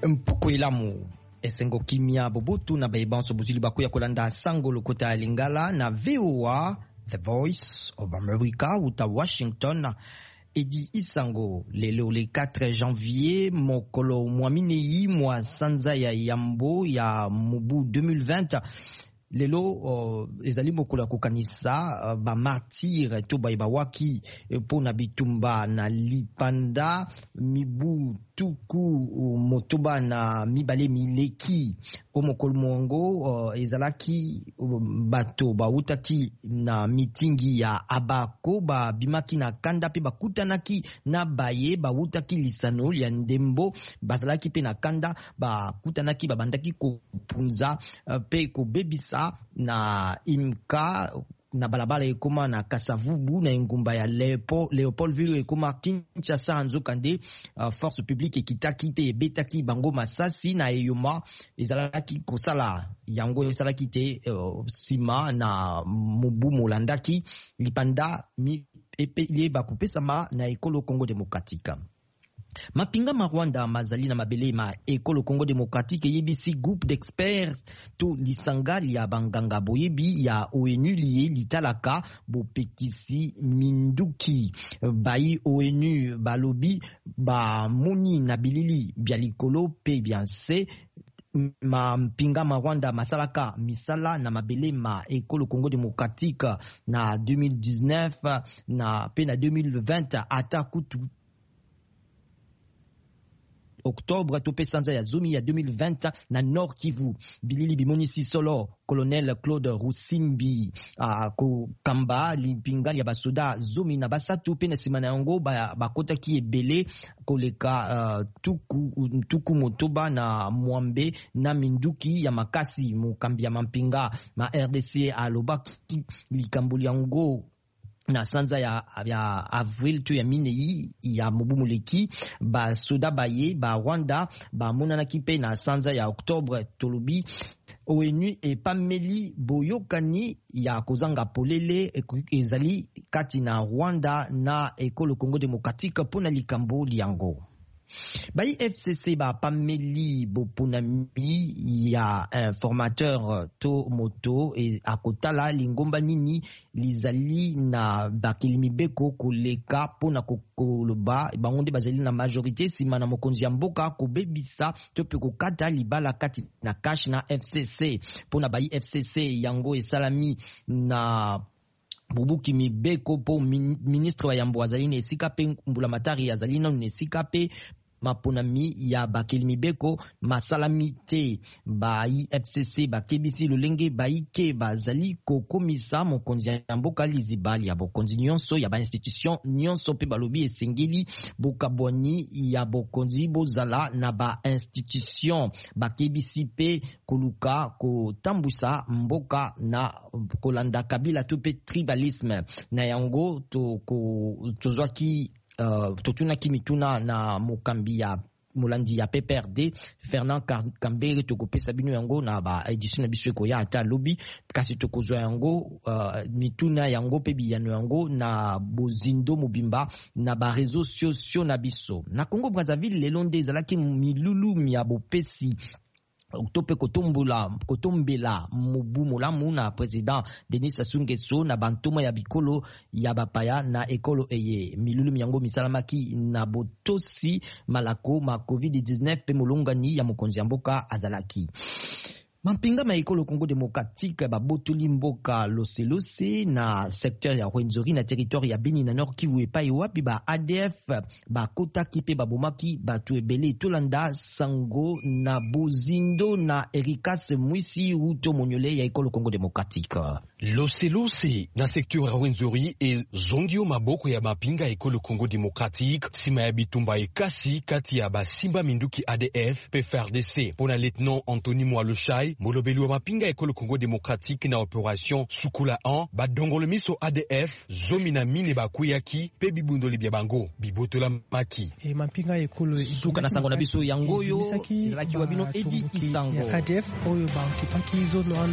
Mpukwelamu esengo kimia bobutu na baibanso buzili bakuya kolanda sango lokota ya Lingala na VOA The Voice of America uta Washington. Edi isango lelo le 4 janvier mokolo mwaminei mwa sanza ya yambo ya mubu 2020. Lelo ezali mokolo ya kokanisa ba martyr to baibawaki pona bitumba na lipanda mibu tuku motoba na mibale mileki omokolo mongo ezalaki bato bautaki na mitingi ya abako ba bimaki na kanda pe bakutanaki na baye bautaki lisano ya ndembo bazalaki pe na kanda bakutanaki babandaki kopunza pe kobebisa na imka na balabala ekoma na Kasavubu na engumba ya Leopoldville ekoma Kinshasa nzokande force publique ekitaki pe ebetaki bango masasi na eyoma ezalaki kosala yango esalaki te sima na mubu molandaki lipanda epele bakupesama na ekolo Congo Démocratique. Mapinga ma Rwanda mazali na mabele ma ekolo Congo Démocratique yebisi groupe d'experts to lisanga ya banganga boyebi ya ONU liye litalaka bopekisi minduki bai ONU balobi ba moni na bilili bya likolo pe byanse Mapinga ma Rwanda masalaka misala na mabele ma ekolo Congo Démocratique na 2019 na pe na 2020 ata kutu Octobre topé sanza ya Zomi ya 2020 na Nord Kivu bilili bimonisi solo colonel Claude Rusimbi ko kamba limpinga ya basoda Zomi na basatu pe na simana yango bakota ki ebele koleka tuku motoba na mwambe na minduki ya makasi mukambi ya mampinga ma RDC alobaki likambuli yango na sanza ya avril tu ya minei ya mubumuleki ba soda baye ba Rwanda ba monana kipe na sanza ya Octobre tolobi ONU epameli boyokani ya kozanga polele ezali kati na Rwanda na ekolo Congo Démocratique pona likambo liango. Bai FCC ba pameli bopunami ya informateur to moto e akotala lingomba nini lizali na bakilimi beko koleka pona kokoloba bangonde bazali na majorité sima na mokonzi ya mboka kobebisa to pe kokata libala kati na cash na FCC pona bai FCC yango esalami na Bubuki Mibeko po ministre wa yambo azali na esika pe mbula matari azali na esika pe maponami ya bakeli mibeko masalamite ba FCC ba KBC lolenge ba ike bazali kokomisa mokonzi ya mboka lizibali ya bokonzi nyonso ya ba institution nyonso pe balobi esengeli bokabwani ya bokonzi bozala na ba institution ba KBC pe koluka kotambusa mboka na kolanda kabila to pe tribalisme na yango tozwaki totuna kimituna na mukambi ya mulandi ya PPRD Fernand Kambere tokopesa bino yango na ba edition na biso ko ya ata lobby kasi tokozwa yango mituna yango pe biyano yango na bozindo mobimba na ba réseaux sociaux na biso na Congo Brazzaville lelonde ezalaki milulu ya bopesi tope kotombela mubu molamu na president Denis Sassou Nguesso na bantoma ya bikolo ya bapaya na ekolo eye milulu yango misalamaki na botosi malako ma COVID-19 pe molongani ya mokonzi ya mboka azalaki. Mampinga ma ekolo Congo Démocratique babotoli mboka loselose na secteur ya Rwenzori na territoire ya Beni na Nord Kivu epai wapi ba ADF ba kotaki pe babomaki batu ebele tolanda sango na bozindo na Erikas Mwisi uto monyole ya ekolo Congo Démocratique. Loselose na secteur ya Rwenzori e zongio maboko ya mapinga ekolo Congo Démocratique sima ya bitumba ekasi kati ya basimba minduki ADF pe FARDC pona lieutenant Anthony Mwaloshai molobeli wa mapinga ekolo Congo Démocratique na opération Sukula 1 badongolo miso ADF zomi na mine bakuyaki pe bibundoli bya bango bibotola maki e mapinga ekolo suka na sango na biso yangoyo ezalaki wa bino edi isango ADF oyo ba okipaki zo